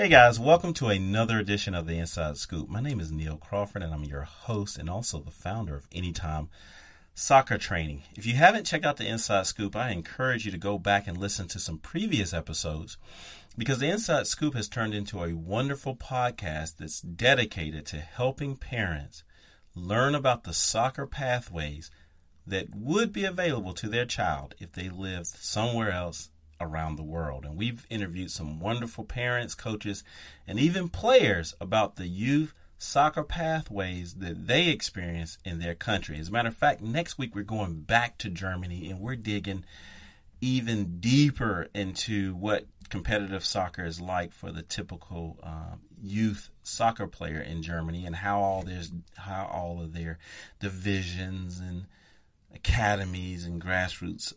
Hey guys, welcome to another edition of the Inside Scoop. My name is Neil Crawford and I'm your host and also the founder of Anytime Soccer Training. If you haven't checked out the Inside Scoop, I encourage you to go back and listen to some previous episodes because the Inside Scoop has turned into a wonderful podcast that's dedicated to helping parents learn about the soccer pathways that would be available to their child if they lived somewhere else around the world. And we've interviewed some wonderful parents, coaches, and even players about the youth soccer pathways that they experience in their country. As a matter of fact, next week we're going back to Germany and we're digging even deeper into what competitive soccer is like for the typical youth soccer player in Germany and how all of their divisions and academies and grassroots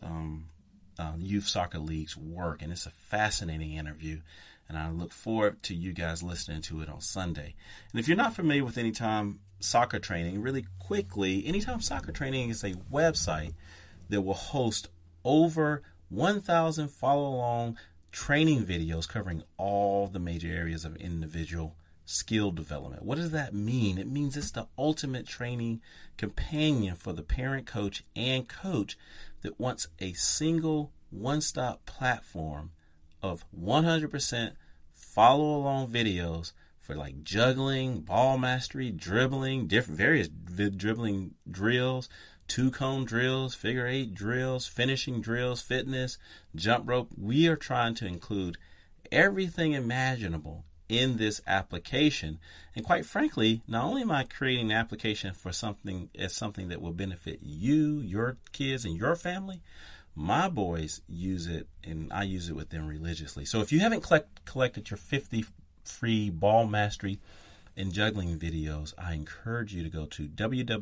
youth soccer leagues work. And it's a fascinating interview, and I look forward to you guys listening to it on Sunday. And if you're not familiar with Anytime Soccer Training, really quickly, Anytime Soccer Training is a website that will host over 1,000 follow-along training videos covering all the major areas of individual skill development. What does that mean? It means it's the ultimate training companion for the parent, coach, and coach that wants a single one-stop platform of 100% follow-along videos for like juggling, ball mastery, dribbling, various dribbling drills, two-cone drills, figure eight drills, finishing drills, fitness, jump rope. We are trying to include everything imaginable in this application. And quite frankly, not only am I creating an application for something that will benefit you, your kids, and your family, my boys use it and I use it with them religiously. So if you haven't collected your 50 free ball mastery and juggling videos, I encourage you to go to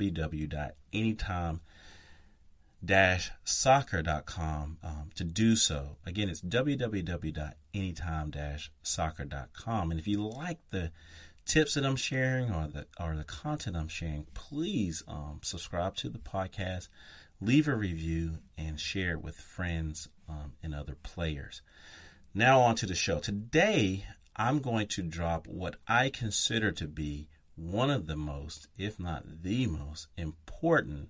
www.anytime-soccer.com to do so. Again, it's www.anytime-soccer.com. And if you like the tips that I'm sharing or the content I'm sharing, please subscribe to the podcast, leave a review, and share it with friends and other players. Now on to the show. Today, I'm going to drop what I consider to be one of the most, if not the most important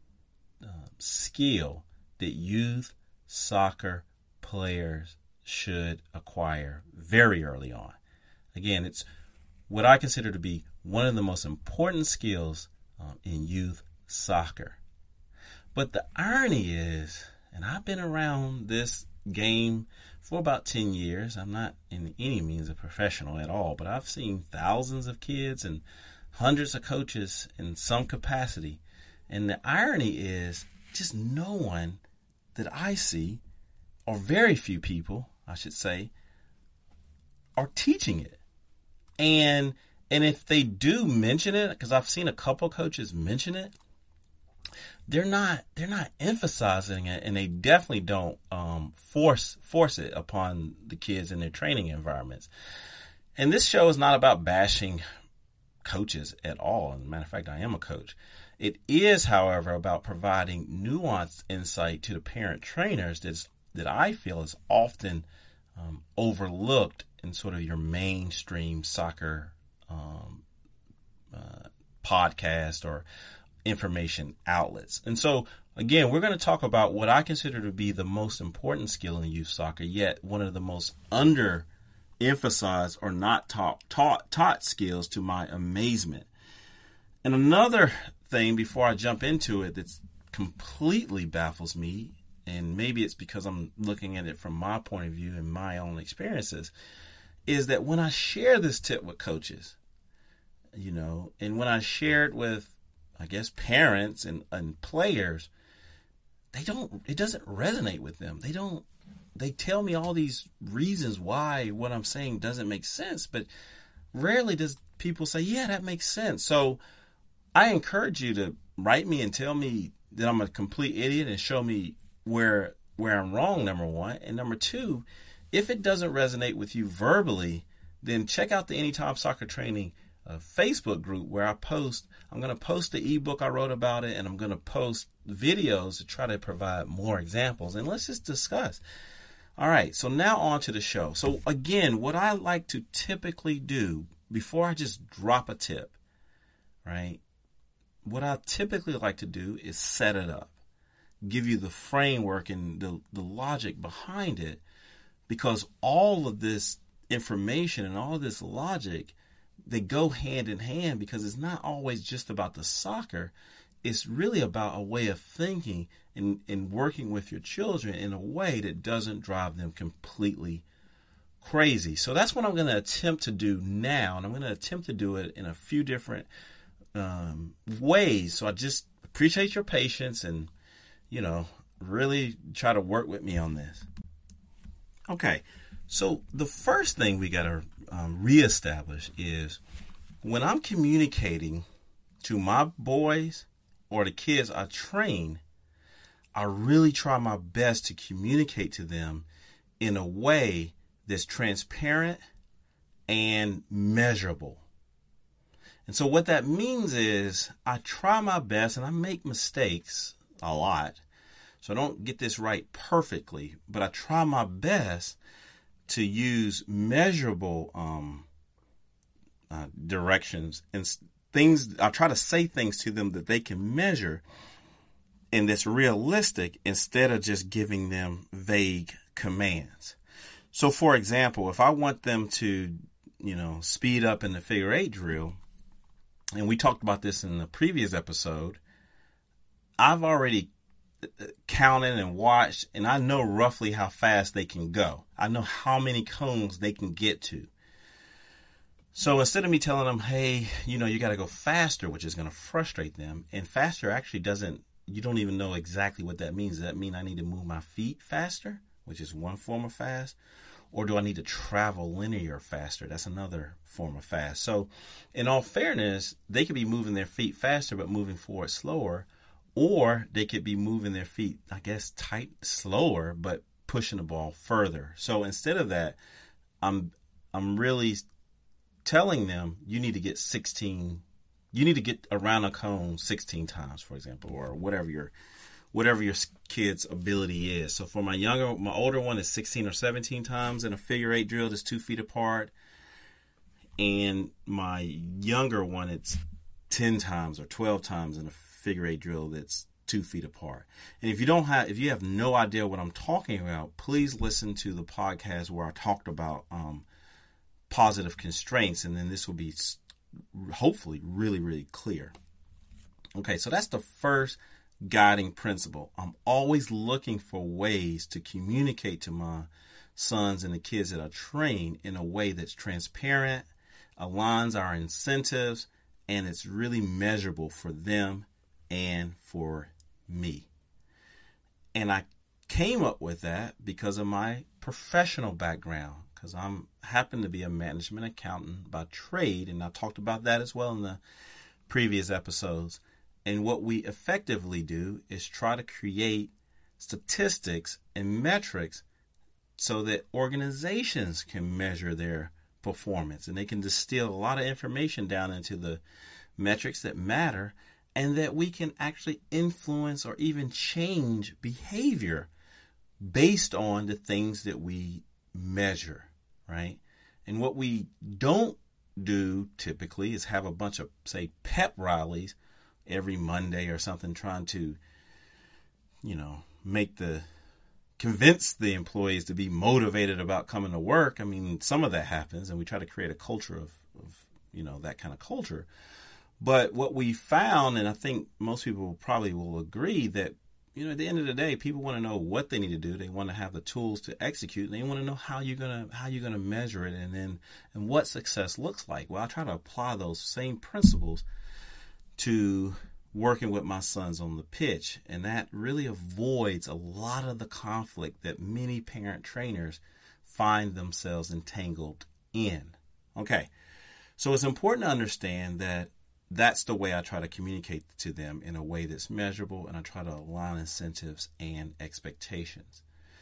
skill that youth soccer players should acquire very early on. Again, it's what I consider to be one of the most important skills in youth soccer. But the irony is, and I've been around this game for about 10 years. I'm not in any means a professional at all, but I've seen thousands of kids and hundreds of coaches in some capacity. And the irony is just no one that I see, or very few people, I should say, are teaching it. And if they do mention it, because I've seen a couple coaches mention it, they're not emphasizing it, and they definitely don't force it upon the kids in their training environments. And this show is not about bashing coaches at all. As a matter of fact, I am a coach. It is, however, about providing nuanced insight to the parent trainers that I feel is often overlooked in sort of your mainstream soccer podcast or information outlets. And so, again, we're going to talk about what I consider to be the most important skill in youth soccer, yet one of the most under-emphasized or not taught skills to my amazement. And another thing before I jump into it that's completely baffles me, and maybe it's because I'm looking at it from my point of view and my own experiences, is that when I share this tip with coaches, and when I share it with, I guess, parents and players, it doesn't resonate with them. They tell me all these reasons why what I'm saying doesn't make sense, but rarely does people say, yeah, that makes sense. So I encourage you to write me and tell me that I'm a complete idiot and show me where I'm wrong, number one. And number two, if it doesn't resonate with you verbally, then check out the Anytime Soccer Training Facebook group where I'm going to post the ebook I wrote about it, and I'm going to post videos to try to provide more examples. And let's just discuss. All right, so now on to the show. So again, what I like to typically do before I just drop a tip, right? What I typically like to do is set it up, give you the framework and the logic behind it, because all of this information and all this logic, they go hand in hand, because it's not always just about the soccer. It's really about a way of thinking and working with your children in a way that doesn't drive them completely crazy. So that's what I'm going to attempt to do now. And I'm going to attempt to do it in a few different ways. So I just appreciate your patience and, really try to work with me on this. Okay. So the first thing we got to reestablish is when I'm communicating to my boys or the kids I train, I really try my best to communicate to them in a way that's transparent and measurable. And so what that means is I try my best, and I make mistakes a lot, so I don't get this right perfectly, but I try my best to use measurable directions and things. I try to say things to them that they can measure and that's realistic, instead of just giving them vague commands. So for example, if I want them to, speed up in the figure 8 drill, and we talked about this in the previous episode, I've already counted and watched, and I know roughly how fast they can go. I know how many cones they can get to. So instead of me telling them, hey, you got to go faster, which is going to frustrate them, and faster actually you don't even know exactly what that means. Does that mean I need to move my feet faster, which is one form of fast? Or do I need to travel linear faster? That's another form of fast. So in all fairness, they could be moving their feet faster but moving forward slower, or they could be moving their feet, slower but pushing the ball further. So instead of that, I'm really telling them you need to get around a cone 16 times, for example, or whatever your kid's ability is. So for my older one is 16 or 17 times in a figure 8 drill that's 2 feet apart. And my younger one, it's 10 times or 12 times in a figure 8 drill that's 2 feet apart. And if you have no idea what I'm talking about, please listen to the podcast where I talked about positive constraints, and then this will be hopefully really, really clear. Okay, so that's the first guiding principle. I'm always looking for ways to communicate to my sons and the kids that I train in a way that's transparent, aligns our incentives, and it's really measurable for them and for me. And I came up with that because of my professional background, because I happen to be a management accountant by trade, and I talked about that as well in the previous episodes. And what we effectively do is try to create statistics and metrics so that organizations can measure their performance, and they can distill a lot of information down into the metrics that matter, and that we can actually influence or even change behavior based on the things that we measure, right? And what we don't do typically is have a bunch of, say, pep rallies every Monday or something, trying to, convince the employees to be motivated about coming to work. I mean, some of that happens, and we try to create a culture of that kind of culture. But what we found, and I think most people probably will agree, that at the end of the day, people want to know what they need to do. They want to have the tools to execute, and they want to know how you're gonna measure it, and what success looks like. Well, I try to apply those same principles to working with my sons on the pitch, and that really avoids a lot of the conflict that many parent trainers find themselves entangled in. Okay, so it's important to understand that that's the way I try to communicate to them in a way that's measurable, and I try to align incentives and expectations.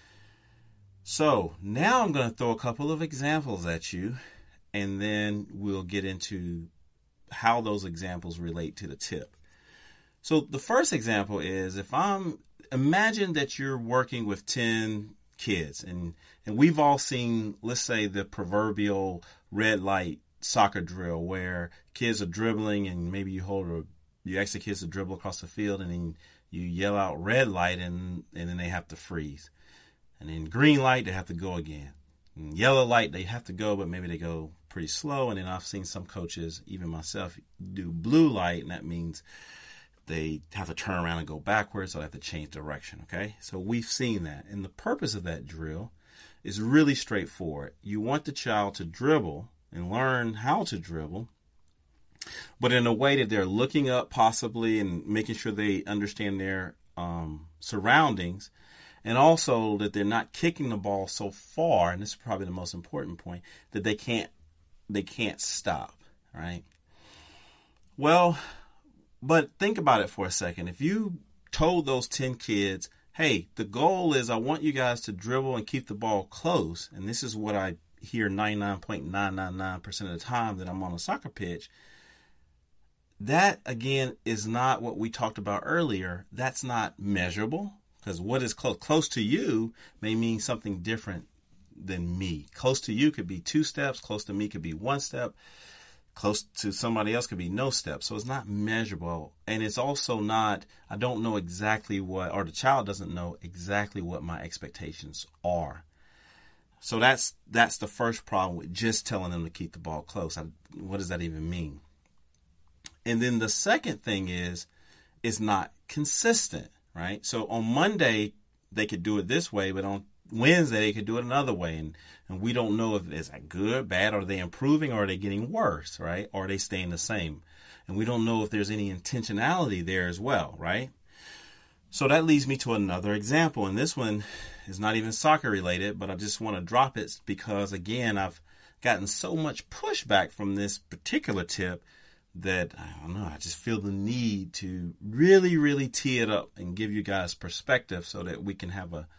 So now I'm going to throw a couple of examples at you, and then we'll get into how those examples relate to the tip. So the first example is, imagine that you're working with 10 kids. And we've all seen, let's say, the proverbial red light soccer drill where kids are dribbling and maybe you ask the kids to dribble across the field and then you yell out red light and then they have to freeze. And then green light, they have to go again. And yellow light, they have to go, but maybe they go pretty slow. And then I've seen some coaches, even myself, do blue light, and that means they have to turn around and go backwards, so they have to change direction, okay? So we've seen that. And the purpose of that drill is really straightforward. You want the child to dribble and learn how to dribble, but in a way that they're looking up possibly and making sure they understand their surroundings, and also that they're not kicking the ball so far, and this is probably the most important point, that they can't stop, right? Well, but think about it for a second. If you told those 10 kids, hey, the goal is I want you guys to dribble and keep the ball close, and this is what I hear 99.999% of the time that I'm on a soccer pitch, that, again, is not what we talked about earlier. That's not measurable, because what is close? Close to you may mean something different than me. Close to you could be 2 steps. Close to me could be 1 step. Close to somebody else could be no steps. So it's not measurable. And it's also not, I don't know exactly what, or the child doesn't know exactly what my expectations are. So that's the first problem with just telling them to keep the ball close. What does that even mean? And then the second thing is, it's not consistent, right? So on Monday, they could do it this way, but on Wednesday, they could do it another way. And we don't know if it's good, bad, are they improving, or are they getting worse, right? Or are they staying the same? And we don't know if there's any intentionality there as well, right? So that leads me to another example. And this one is not even soccer related, but I just want to drop it because, again, I've gotten so much pushback from this particular tip that, I don't know, I just feel the need to really, really tee it up and give you guys perspective so that we can have a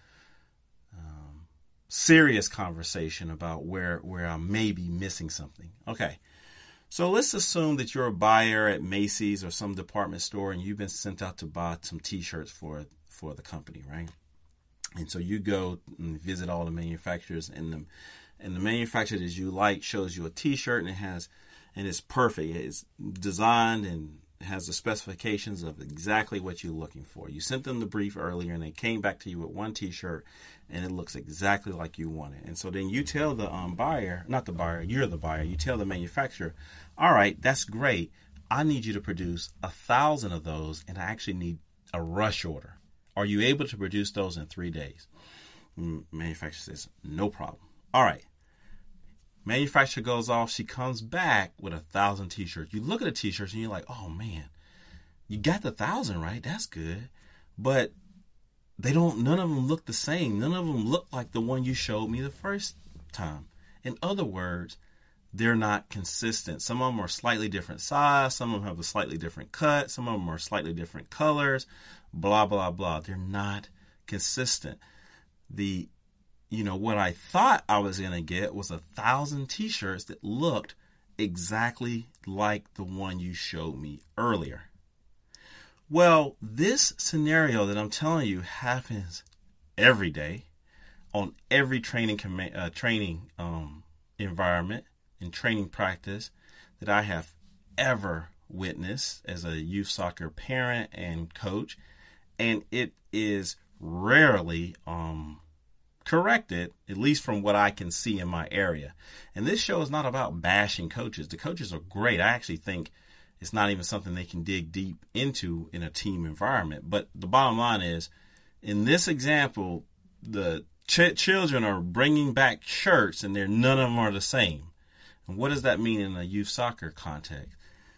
serious conversation about where I may be missing something. Okay, so let's assume that you're a buyer at Macy's or some department store and you've been sent out to buy some T-shirts for the company, right? And so you go and visit all the manufacturers, and the manufacturer that you like shows you a T-shirt and it's perfect. It's designed and has the specifications of exactly what you're looking for. You sent them the brief earlier and they came back to you with one T-shirt and it looks exactly like you want it. And so then you tell the buyer, not the buyer, you're the buyer, you tell the manufacturer, all right, that's great. I need you to produce 1,000 of those and I actually need a rush order. Are you able to produce those in 3 days? Manufacturer says, no problem. All right. Manufacturer goes off. She comes back with 1,000 T-shirts. You look at the T-shirts and you're like, oh man, you got the 1,000, right? That's good. But none of them look the same. None of them look like the one you showed me the first time. In other words, they're not consistent. Some of them are slightly different size. Some of them have a slightly different cut. Some of them are slightly different colors, blah, blah, blah. They're not consistent. What I thought I was going to get was 1,000 T-shirts that looked exactly like the one you showed me earlier. Well, this scenario that I'm telling you happens every day on every training environment and training practice that I have ever witnessed as a youth soccer parent and coach. And it is rarely corrected, at least from what I can see in my area. And this show is not about bashing coaches. The coaches are great. I actually think it's not even something they can dig deep into in a team environment. But the bottom line is, in this example, the children are bringing back shirts and none of them are the same. And what does that mean in a youth soccer context?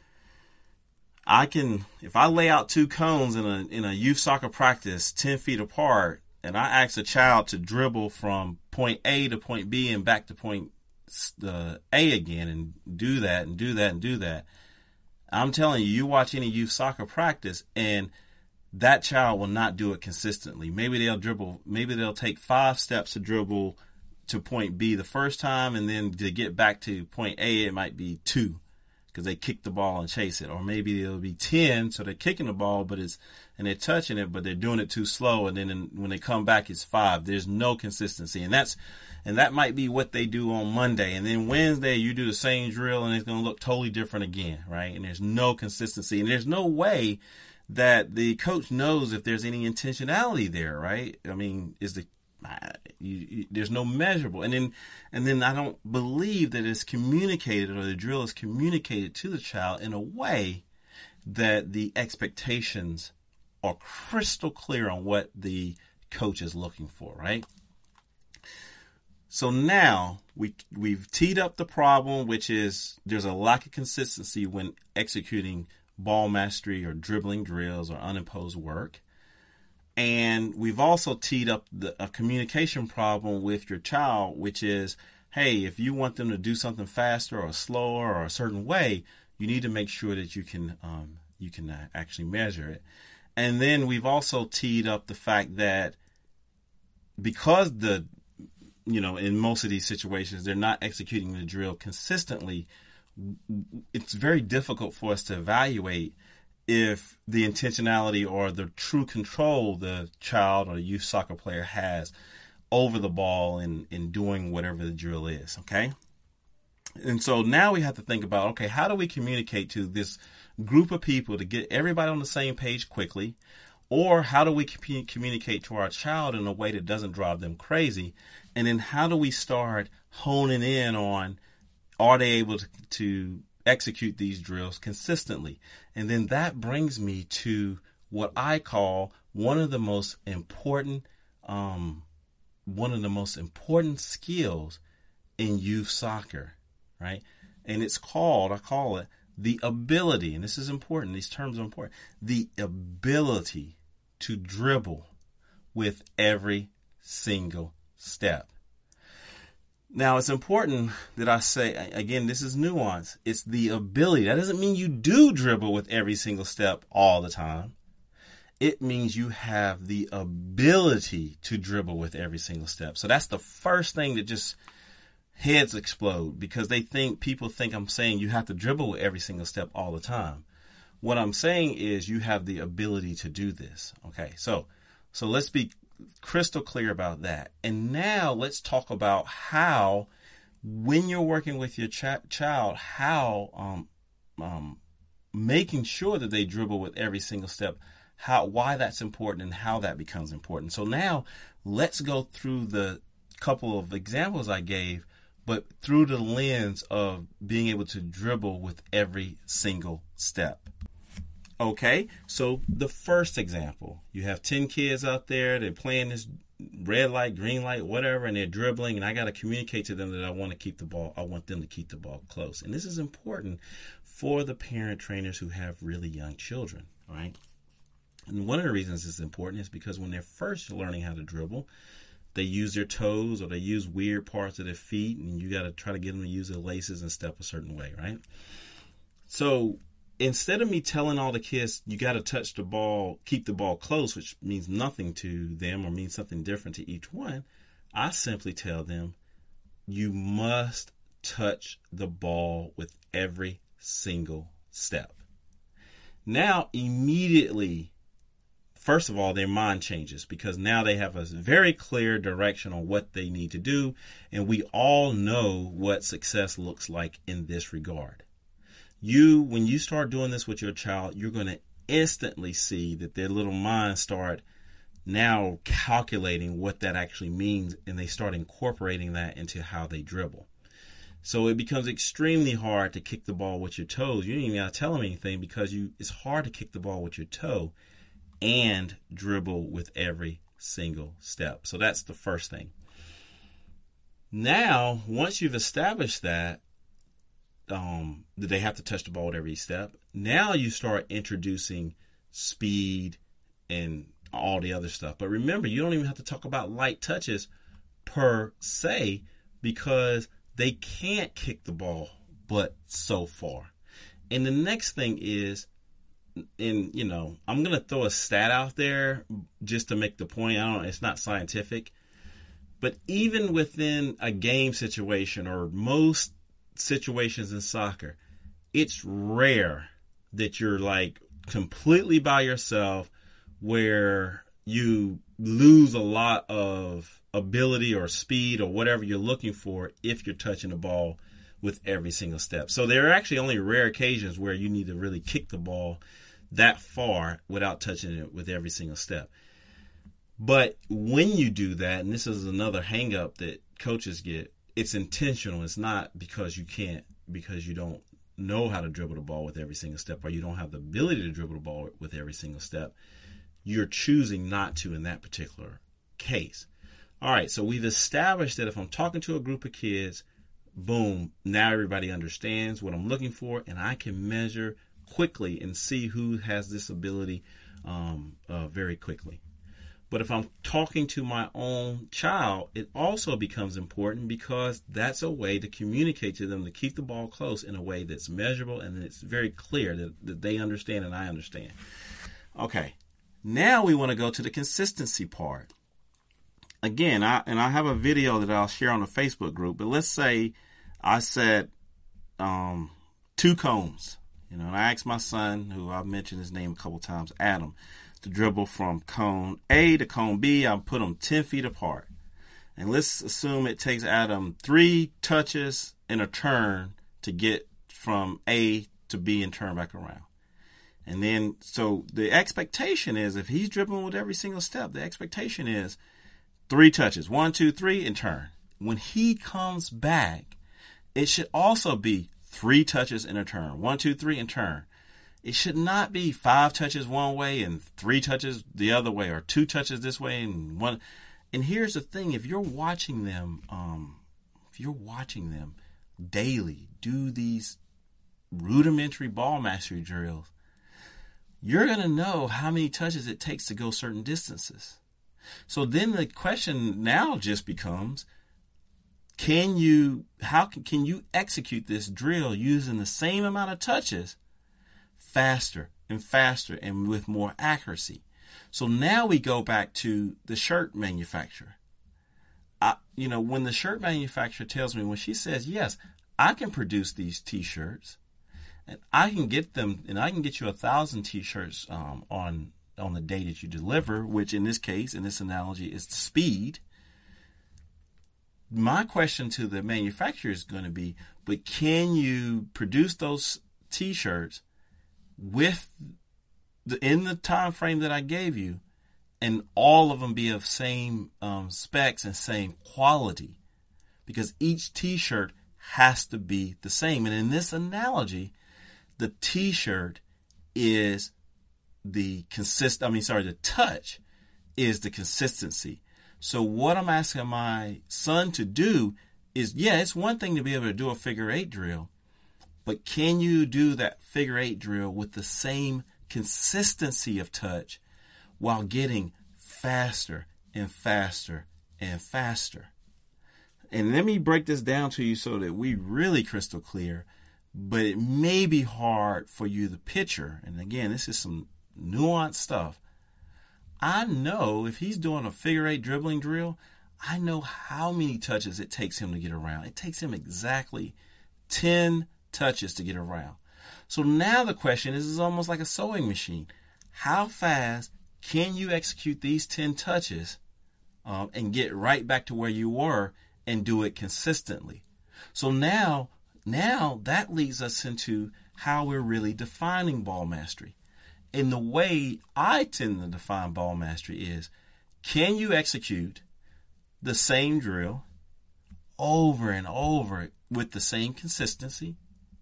If I lay out 2 cones in a youth soccer practice 10 feet apart, and I ask a child to dribble from point A to point B and back to point A again and do that and do that and do that, I'm telling you, you watch any youth soccer practice and that child will not do it consistently. Maybe they'll take 5 steps to dribble to point B the first time, and then to get back to point A, it might be 2. because they kick the ball and chase it. Or maybe it'll be 10, so they're kicking the ball, and they're touching it, but they're doing it too slow. And then when they come back, it's 5. There's no consistency. And that might be what they do on Monday. And then Wednesday, you do the same drill and it's going to look totally different again, right? And there's no consistency. And there's no way that the coach knows if there's any intentionality there, right? I mean, there's no measurable. And then I don't believe that it's communicated, or the drill is communicated to the child in a way that the expectations are crystal clear on what the coach is looking for, right? So now we've teed up the problem, which is there's a lack of consistency when executing ball mastery or dribbling drills or unimposed work. And we've also teed up a communication problem with your child, which is, hey, if you want them to do something faster or slower or a certain way, you need to make sure that you can actually measure it. And then we've also teed up the fact that because in most of these situations, they're not executing the drill consistently, it's very difficult for us to evaluate if the intentionality or the true control the child or the youth soccer player has over the ball in doing whatever the drill is, okay? And so now we have to think about, okay, how do we communicate to this group of people to get everybody on the same page quickly? Or how do we communicate to our child in a way that doesn't drive them crazy? And then how do we start honing in on, are they able to execute these drills consistently? And then that brings me to what I call one of the most important skills in youth soccer, right? And I call it the ability, and this is important, these terms are important, the ability to dribble with every single step. Now, it's important that I say, again, this is nuance. It's the ability. That doesn't mean you do dribble with every single step all the time. It means you have the ability to dribble with every single step. So that's the first thing that just heads explode, because people think I'm saying you have to dribble with every single step all the time. What I'm saying is you have the ability to do this. Okay, so let's be crystal clear about that. And now let's talk about how, when you're working with your child, how making sure that they dribble with every single step, why that's important and how that becomes important. So now let's go through the couple of examples I gave, but through the lens of being able to dribble with every single step. Okay, so the first example, you have 10 kids out there, they're playing this red light, green light, whatever, and they're dribbling, and I got to communicate to them that I want them to keep the ball close. And this is important for the parent trainers who have really young children, right? And one of the reasons it's important is because when they're first learning how to dribble, they use their toes or they use weird parts of their feet, and you got to try to get them to use their laces and step a certain way, right? So instead of me telling all the kids, you got to touch the ball, keep the ball close, which means nothing to them or means something different to each one, I simply tell them, you must touch the ball with every single step. Now, immediately, first of all, their mind changes, because now they have a very clear direction on what they need to do. And we all know what success looks like in this regard. When you start doing this with your child, you're going to instantly see that their little minds start now calculating what that actually means, and they start incorporating that into how they dribble. So it becomes extremely hard to kick the ball with your toes. You don't even got to tell them anything, because it's hard to kick the ball with your toe and dribble with every single step. So that's the first thing. Now, once you've established that they have to touch the ball at every step, now you start introducing speed and all the other stuff. But remember, you don't even have to talk about light touches per se, because they can't kick the ball but so far. And the next thing is, I'm going to throw a stat out there just to make the point. It's not scientific, but even within a game situation or most situations in soccer, it's rare that you're like completely by yourself where you lose a lot of ability or speed or whatever you're looking for if you're touching the ball with every single step. So there are actually only rare occasions where you need to really kick the ball that far without touching it with every single step. But when you do that, and this is another hang up that coaches get, it's intentional. It's not because you don't know how to dribble the ball with every single step, or you don't have the ability to dribble the ball with every single step. You're choosing not to in that particular case. All right, so we've established that if I'm talking to a group of kids, boom, now everybody understands what I'm looking for, and I can measure quickly and see who has this ability very quickly. But if I'm talking to my own child, it also becomes important because that's a way to communicate to them to keep the ball close in a way that's measurable and it's very clear that they understand and I understand. Okay, now we want to go to the consistency part. Again, I have a video that I'll share on the Facebook group, but let's say I said 2 cones. And I asked my son, who I've mentioned his name a couple times, Adam, to dribble from cone A to cone B. I'll put them 10 feet apart. And let's assume it takes Adam 3 touches and a turn to get from A to B and turn back around. And then, so the expectation is if he's dribbling with every single step, the expectation is 3 touches, 1, 2, 3, and turn. When he comes back, it should also be 3 touches and a turn, 1, 2, 3, and turn. It should not be 5 touches one way and 3 touches the other way, or 2 touches this way and 1. And here's the thing: if you're watching them daily do these rudimentary ball mastery drills, you're going to know how many touches it takes to go certain distances. So then the question now just becomes, can you execute this drill using the same amount of touches faster and faster and with more accuracy? So now we go back to the shirt manufacturer. When the shirt manufacturer tells me, when she says, yes, I can produce these t-shirts and I can get them, and I can get you 1,000 t-shirts on the day that you deliver, which in this case, in this analogy, is the speed. My question to the manufacturer is going to be, but can you produce those t-shirts in the time frame that I gave you, and all of them be of same specs and same quality? Because each t-shirt has to be the same. And in this analogy, the t-shirt is the touch is the consistency. So what I'm asking my son to do is, it's one thing to be able to do a figure 8 drill, but can you do that figure 8 drill with the same consistency of touch while getting faster and faster and faster? And let me break this down to you so that we really crystal clear, but it may be hard for you to picture. And again, this is some nuanced stuff. I know if he's doing a figure 8 dribbling drill, I know how many touches it takes him to get around. It takes him exactly 10 touches to get around. So now the question is almost like a sewing machine. How fast can you execute these 10 touches and get right back to where you were and do it consistently? So now that leads us into how we're really defining ball mastery. And the way I tend to define ball mastery is, can you execute the same drill over and over with the same consistency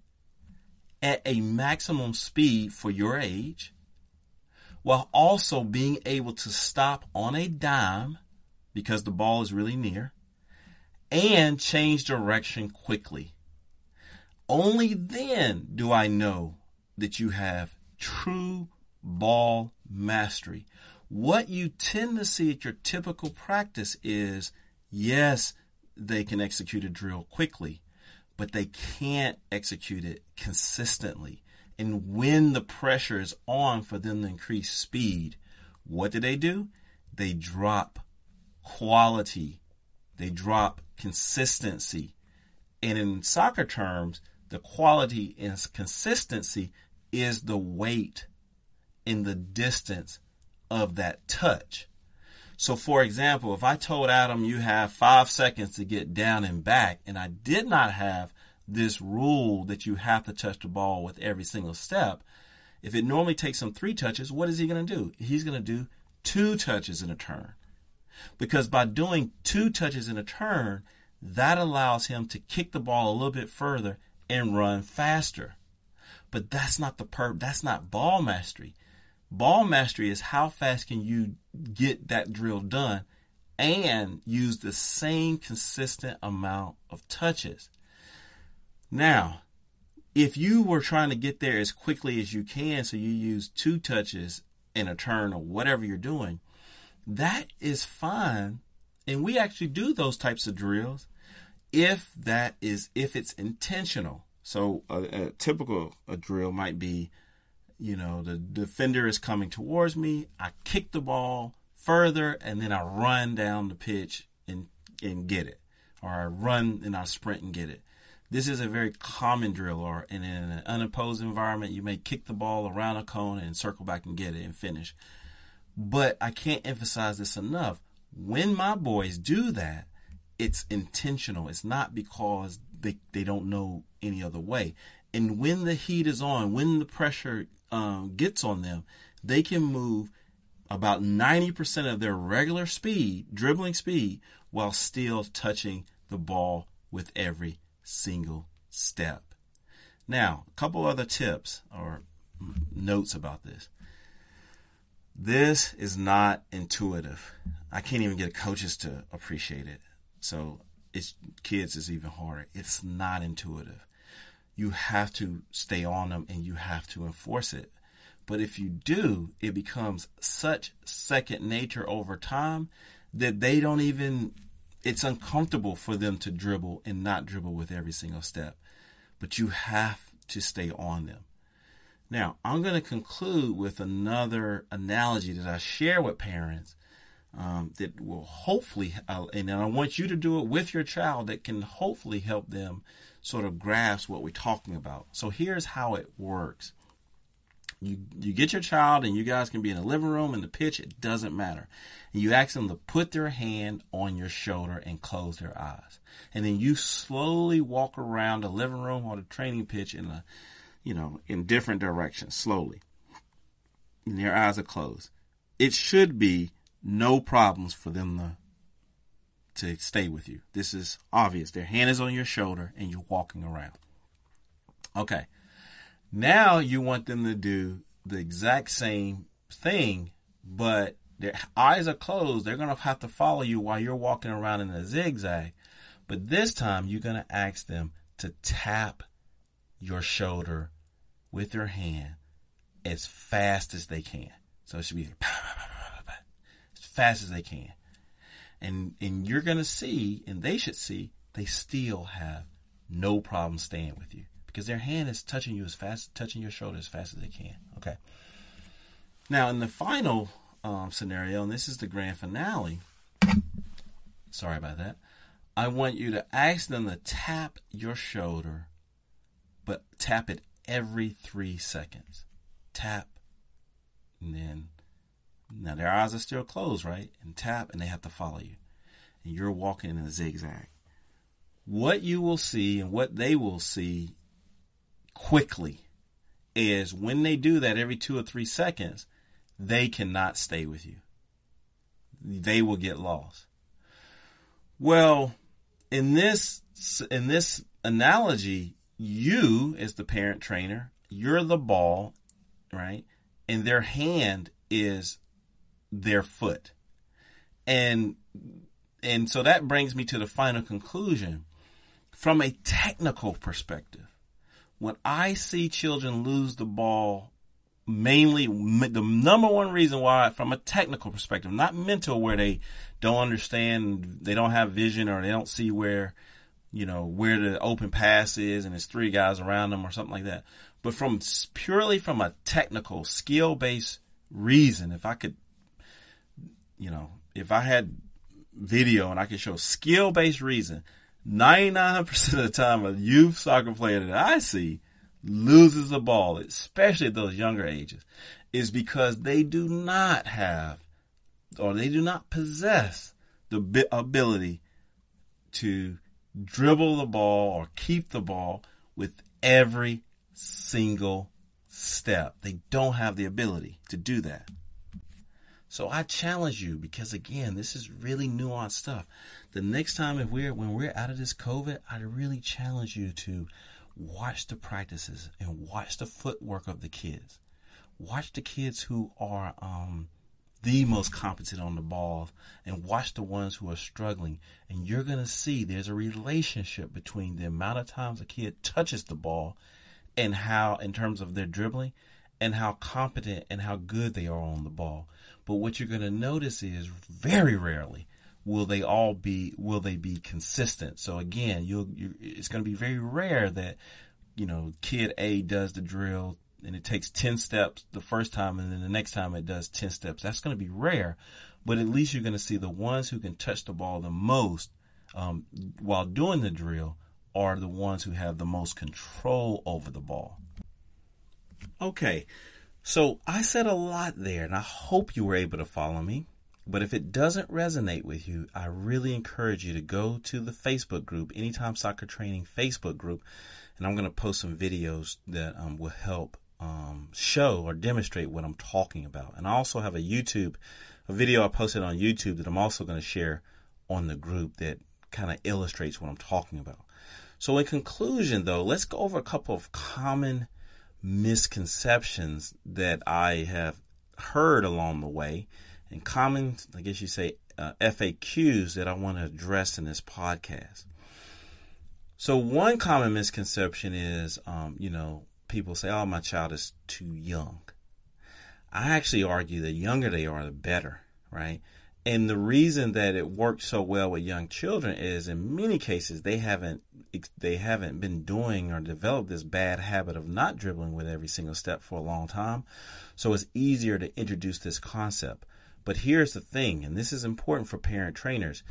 at a maximum speed for your age, while also being able to stop on a dime because the ball is really near, and change direction quickly? Only then do I know that you have true ball mastery. What you tend to see at your typical practice is, yes, they can execute a drill quickly, but they can't execute it consistently. And when the pressure is on for them to increase speed, what do? They drop quality. They drop consistency. And in soccer terms, The quality and consistency is the weight in the distance of that touch. So for example, if I told Adam you have 5 seconds to get down and back, and I did not have this rule that you have to touch the ball with every single step, if it normally takes him 3 touches, what is he going to do? He's going to do 2 touches in a turn. Because by doing 2 touches in a turn, that allows him to kick the ball a little bit further and run faster. But that's not that's not ball mastery. Ball mastery is how fast can you get that drill done and use the same consistent amount of touches. Now, if you were trying to get there as quickly as you can, so you use 2 touches in a turn or whatever you're doing, that is fine. And we actually do those types of drills if it's intentional. So a typical drill might be, the defender is coming towards me. I kick the ball further and then I run down the pitch and get it. Or I run and I sprint and get it. This is a very common drill, or in an unopposed environment, you may kick the ball around a cone and circle back and get it and finish. But I can't emphasize this enough. When my boys do that, it's intentional. It's not because they don't know any other way. And when the heat is on, when the pressure gets on them, they can move about 90% of their regular speed, dribbling speed, while still touching the ball with every single step. Now, a couple other tips or notes about this. This is not intuitive. I can't even get coaches to appreciate it. So kids is even harder. It's not intuitive. You have to stay on them and you have to enforce it. But if you do, it becomes such second nature over time that it's uncomfortable for them to dribble and not dribble with every single step. But you have to stay on them. Now, I'm going to conclude with another analogy that I share with parents that will hopefully, and I want you to do it with your child, that can hopefully help them sort of grasp what we're talking about. So here's how it works. You get your child and you guys can be in the living room, in the pitch, it doesn't matter. And you ask them to put their hand on your shoulder and close their eyes. And then you slowly walk around the living room or the training pitch in different directions, slowly. And their eyes are closed. It should be no problems for them to stay with you. This is obvious. Their hand is on your shoulder and you're walking around. Okay. Now you want them to do the exact same thing, but their eyes are closed. They're going to have to follow you while you're walking around in a zigzag. But this time you're going to ask them to tap your shoulder with their hand as fast as they can. So it should be as fast as they can. And you're going to see, and they should see, they still have no problem staying with you. Because their hand is touching your shoulder as fast as they can. Okay. Now, in the final scenario, and this is the grand finale. Sorry about that. I want you to ask them to tap your shoulder, but tap it every 3 seconds. Tap, and then, now their eyes are still closed, right? And tap, and they have to follow you. And you're walking in a zigzag. What you will see and what they will see quickly is when they do that every 2 or 3 seconds, they cannot stay with you. They will get lost. Well, in this analogy, you as the parent trainer, you're the ball, right? And their hand is their foot. And so that brings me to the final conclusion. From a technical perspective, when I see children lose the ball, mainly the number one reason why, from a technical perspective, not mental, where they don't understand, they don't have vision, or they don't see where the open pass is and there's 3 guys around them or something like that. But purely from a technical, skill-based reason, if I could, if I had video and I could show skill-based reason, 99% of the time, a youth soccer player that I see loses the ball, especially at those younger ages, is because they do not have, or they do not possess the ability to dribble the ball or keep the ball with every single step. They don't have the ability to do that. So I challenge you, because again, this is really nuanced stuff. The next time when we're out of this COVID, I really challenge you to watch the practices and watch the footwork of the kids. Watch the kids who are the most competent on the ball, and watch the ones who are struggling. And you're going to see there's a relationship between the amount of times a kid touches the ball and how, in terms of their dribbling, and how competent and how good they are on the ball. But what you're going to notice is very rarely will they be consistent. So again, it's going to be very rare that, kid A does the drill and it takes 10 steps the first time, and then the next time it does 10 steps. That's going to be rare, but at least you're going to see the ones who can touch the ball the most while doing the drill are the ones who have the most control over the ball. Okay, so I said a lot there, and I hope you were able to follow me. But if it doesn't resonate with you, I really encourage you to go to the Facebook group, Anytime Soccer Training Facebook group, and I'm going to post some videos that will help show or demonstrate what I'm talking about. And I also have a video I posted on YouTube that I'm also going to share on the group that kind of illustrates what I'm talking about. So in conclusion, though, let's go over a couple of common misconceptions that I have heard along the way, and common, I guess you say, FAQs that I want to address in this podcast. So one common misconception is, people say, oh, my child is too young. I actually argue the younger they are, the better, right? And the reason that it works so well with young children is, in many cases, they haven't been doing or developed this bad habit of not dribbling with every single step for a long time. So it's easier to introduce this concept. But here's the thing, and this is important for parent trainers.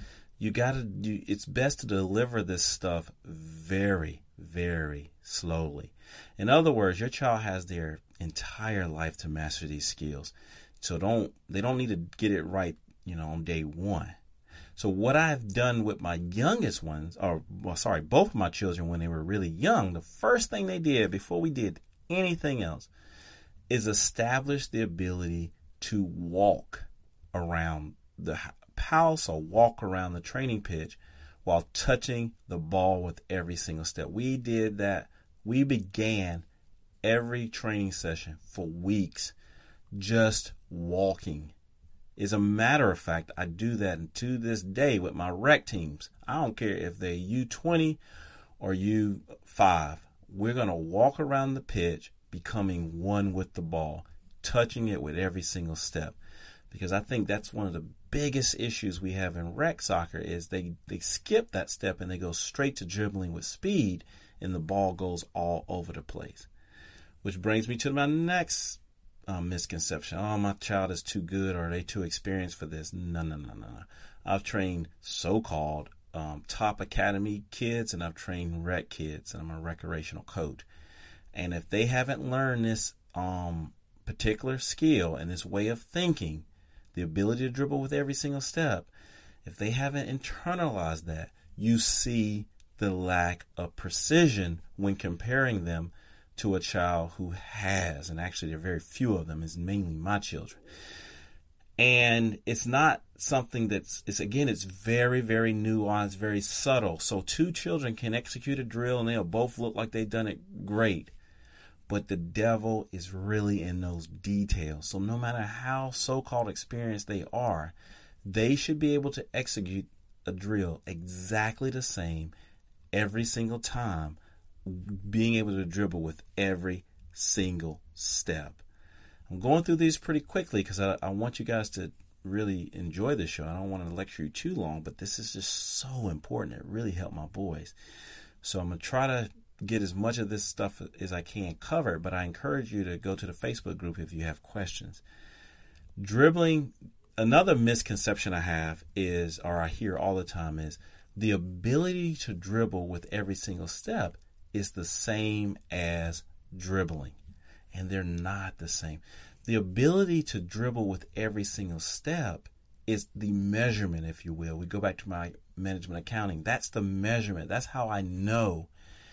It's best to deliver this stuff very, very slowly. In other words, your child has their entire life to master these skills. So they don't need to get it right, on day one. So what I've done with my youngest ones, both of my children when they were really young, the first thing they did before we did anything else is establish the ability to walk around the house or walk around the training pitch while touching the ball with every single step. We did that. We began every training session for weeks just walking. As a matter of fact, I do that to this day with my rec teams. I don't care if they're U20 or U5. We're going to walk around the pitch, becoming one with the ball, touching it with every single step. Because I think that's one of the biggest issues we have in rec soccer is they skip that step and they go straight to dribbling with speed, and the ball goes all over the place. Which brings me to my next misconception. Oh, my child is too good, or are they too experienced for this? No. I've trained so-called top academy kids, and I've trained rec kids, and I'm a recreational coach. And if they haven't learned this particular skill and this way of thinking, the ability to dribble with every single step, if they haven't internalized that, you see the lack of precision when comparing them to a child who has, and actually there are very few of them, is mainly my children. And it's not something it's very, very nuanced, very subtle. So two children can execute a drill and they'll both look like they've done it great. But the devil is really in those details. So no matter how so-called experienced they are, they should be able to execute a drill exactly the same every single time, being able to dribble with every single step. I'm going through these pretty quickly because I want you guys to really enjoy this show. I don't want to lecture you too long, but this is just so important. It really helped my boys. So I'm going to try to get as much of this stuff as I can covered, but I encourage you to go to the Facebook group if you have questions. Dribbling, another misconception I have is, or I hear all the time is, The ability to dribble with every single step is the same as dribbling, and they're not the same. The ability to dribble with every single step is the measurement, if you will. We go back to my management accounting. That's the measurement. That's how I know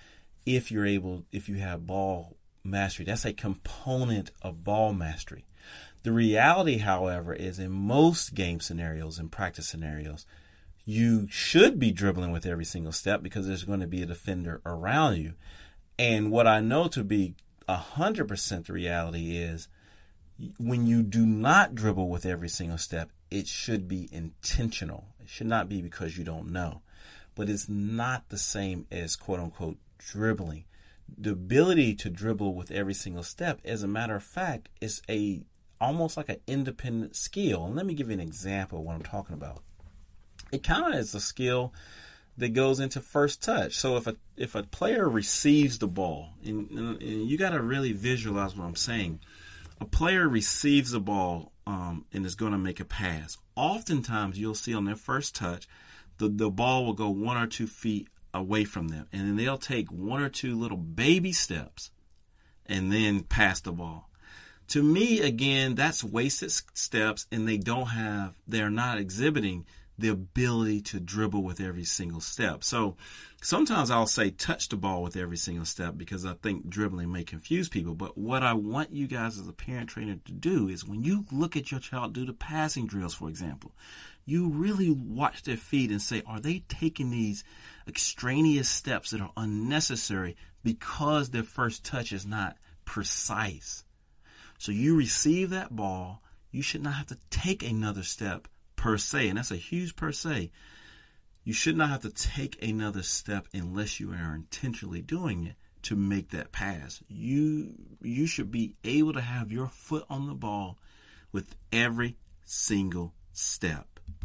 if you have ball mastery. That's a component of ball mastery. The reality, however, is in most game scenarios and practice scenarios, you should be dribbling with every single step because there's going to be a defender around you. And what I know to be 100% the reality is when you do not dribble with every single step, it should be intentional. It should not be because you don't know. But it's not the same as quote unquote dribbling. The ability to dribble with every single step, as a matter of fact, is almost like an independent skill. And let me give you an example of what I'm talking about. It kind of is a skill that goes into first touch. So if a player receives the ball, and you got to really visualize what I'm saying. A player receives the ball and is going to make a pass. Oftentimes, you'll see on their first touch, the ball will go 1 or 2 feet away from them. And then they'll take 1 or 2 little baby steps and then pass the ball. To me, again, that's wasted steps, and they're not exhibiting the ability to dribble with every single step. So sometimes I'll say touch the ball with every single step because I think dribbling may confuse people. But what I want you guys as a parent trainer to do is when you look at your child do the passing drills, for example, you really watch their feet and say, are they taking these extraneous steps that are unnecessary because their first touch is not precise? So you receive that ball, you should not have to take another step per se, and that's a huge per se. You should not have to take another step unless you are intentionally doing it to make that pass. You should be able to have your foot on the ball with every single step.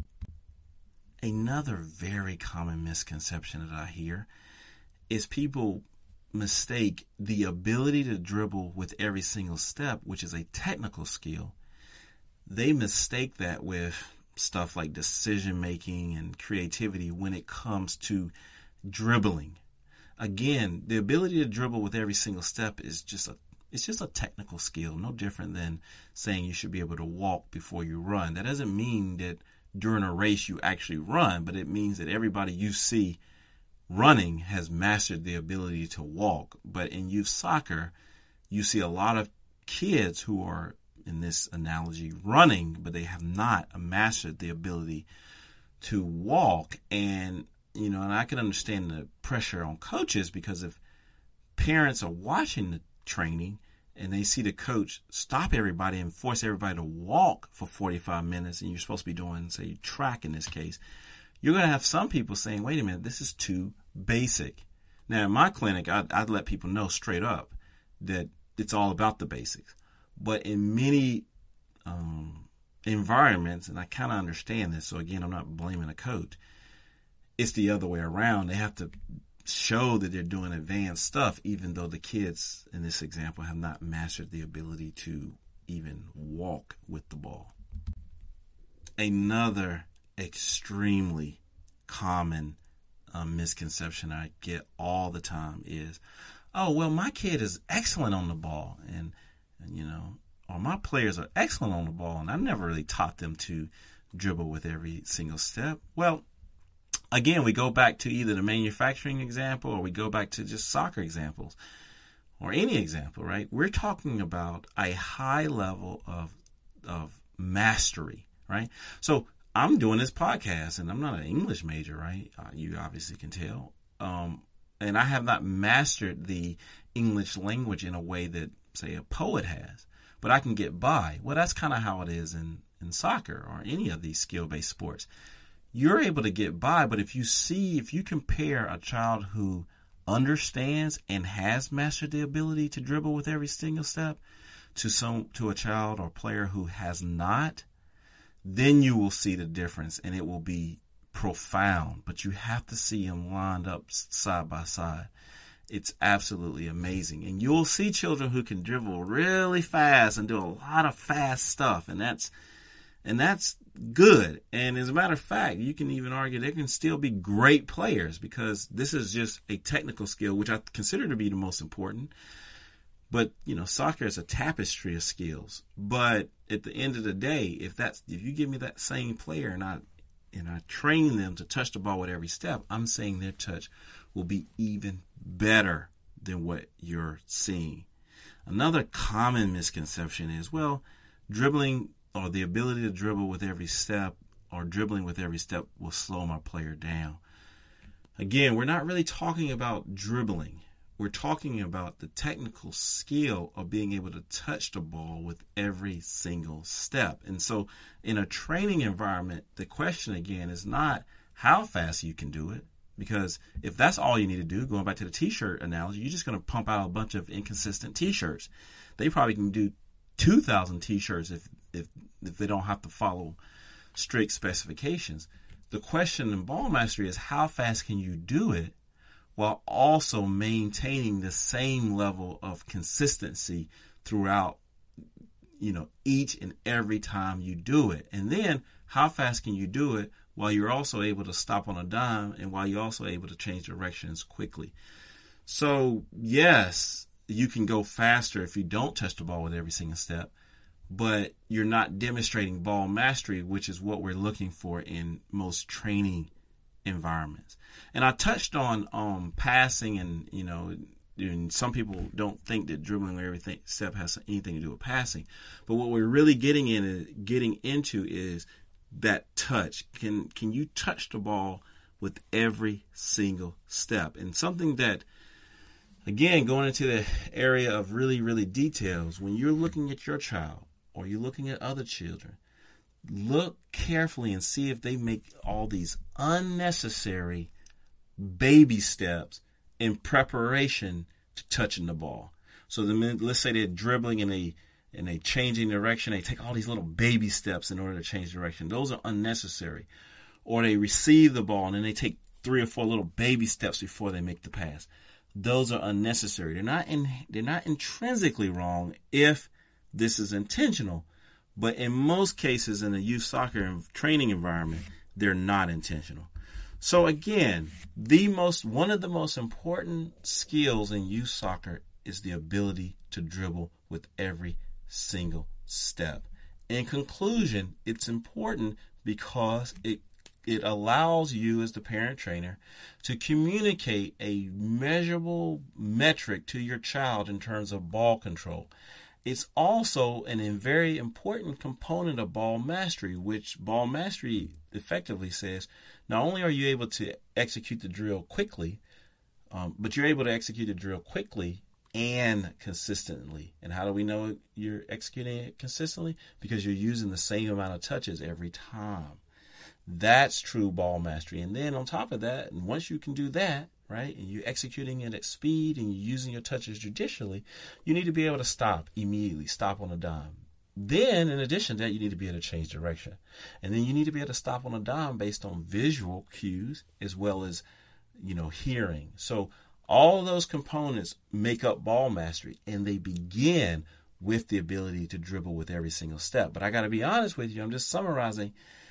Another very common misconception that I hear is people mistake the ability to dribble with every single step, which is a technical skill. They mistake that with stuff like decision making and creativity when it comes to dribbling. Again, the ability to dribble with every single step is just a technical skill, no different than saying you should be able to walk before you run. That doesn't mean that during a race you actually run, but it means that everybody you see running has mastered the ability to walk. But in youth soccer, you see a lot of kids who are, in this analogy, running, but they have not mastered the ability to walk. And, and I can understand the pressure on coaches because if parents are watching the training and they see the coach stop everybody and force everybody to walk for 45 minutes, and you're supposed to be doing, say, track in this case, you're going to have some people saying, wait a minute, this is too basic. Now, in my clinic, I'd let people know straight up that it's all about the basics. But in many environments, and I kind of understand this, so again, I'm not blaming a coach, it's the other way around. They have to show that they're doing advanced stuff, even though the kids, in this example, have not mastered the ability to even walk with the ball. Another extremely common misconception I get all the time is, oh, well, my kid is excellent on the ball, and or my players are excellent on the ball, and I never really taught them to dribble with every single step. Well, again, we go back to either the manufacturing example or we go back to just soccer examples or any example, right? We're talking about a high level of mastery, right? So I'm doing this podcast, and I'm not an English major, right? You obviously can tell. And I have not mastered the English language in a way that, say, a poet has. But I can get by. Well, that's kind of how it is in soccer or any of these skill-based sports. You're able to get by, but if you compare a child who understands and has mastered the ability to dribble with every single step to a child or player who has not, then you will see the difference, and it will be profound. But you have to see them lined up side by side. It's absolutely amazing. And you'll see children who can dribble really fast and do a lot of fast stuff. And that's good. And as a matter of fact, you can even argue they can still be great players, because this is just a technical skill, which I consider to be the most important. But, soccer is a tapestry of skills. But at the end of the day, if you give me that same player and I train them to touch the ball with every step, I'm saying their touch will be even better than what you're seeing. Another common misconception is, dribbling, or the ability to dribble with every step, or dribbling with every step, will slow my player down. Again, we're not really talking about dribbling. We're talking about the technical skill of being able to touch the ball with every single step. And so in a training environment, the question again is not how fast you can do it, because if that's all you need to do, going back to the t-shirt analogy, you're just going to pump out a bunch of inconsistent t-shirts. They probably can do 2,000 t-shirts if they don't have to follow strict specifications. The question in ball mastery is how fast can you do it while also maintaining the same level of consistency throughout, each and every time you do it. And then how fast can you do it while you're also able to stop on a dime, and while you're also able to change directions quickly. So yes, you can go faster if you don't touch the ball with every single step, but you're not demonstrating ball mastery, which is what we're looking for in most training environments. And I touched on passing, and and some people don't think that dribbling with every step has anything to do with passing, but what we're really getting into is that touch. Can you touch the ball with every single step? And something that, again, going into the area of really, really details, when you're looking at your child or you're looking at other children, look carefully and see if they make all these unnecessary baby steps in preparation to touching the ball. So let's say they're dribbling and they changing direction. They take all these little baby steps in order to change direction. Those are unnecessary. Or they receive the ball and then they take 3 or 4 little baby steps before they make the pass. Those are unnecessary. They're not intrinsically wrong if this is intentional. But in most cases in the youth soccer training environment, they're not intentional. So again, one of the most important skills in youth soccer is the ability to dribble with every single step. In conclusion, it's important because it allows you as the parent trainer to communicate a measurable metric to your child in terms of ball control. It's also a very important component of ball mastery, which ball mastery effectively says not only are you able to execute the drill quickly, but you're able to execute the drill quickly and consistently. And how do we know you're executing it consistently? Because you're using the same amount of touches every time. That's true ball mastery. And then on top of that, and once you can do that, right, and you're executing it at speed and you're using your touches judicially, you need to be able to stop immediately, stop on a dime. Then, in addition to that, you need to be able to change direction. And then you need to be able to stop on a dime based on visual cues as well as, hearing. So all of those components make up ball mastery, and they begin with the ability to dribble with every single step. But I got to be honest with you, I'm just summarizing.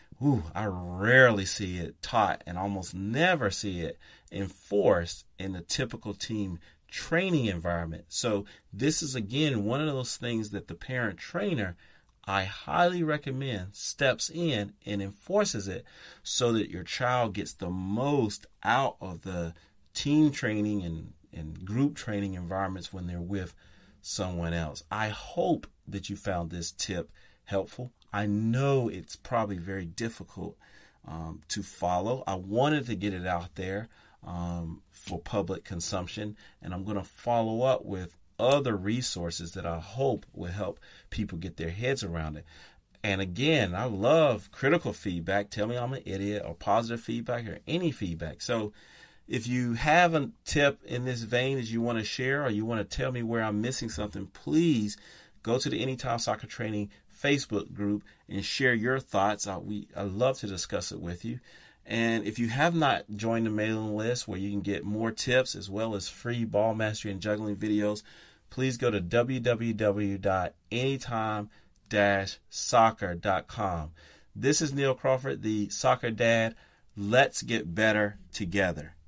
I rarely see it taught and almost never see it enforced in the typical team training environment. So this is, again, one of those things that the parent trainer, I highly recommend, steps in and enforces it so that your child gets the most out of the team training and group training environments when they're with someone else. I hope that you found this tip helpful. I know it's probably very difficult to follow. I wanted to get it out there for public consumption, and I'm going to follow up with other resources that I hope will help people get their heads around it. And again, I love critical feedback. Tell me I'm an idiot, or positive feedback, or any feedback. So if you have a tip in this vein that you want to share, or you want to tell me where I'm missing something, please go to the Anytime Soccer Training Facebook group and share your thoughts. I'd love to discuss it with you. And if you have not joined the mailing list where you can get more tips as well as free ball mastery and juggling videos, please go to www.anytime-soccer.com. This is Neil Crawford, the soccer dad. Let's get better together.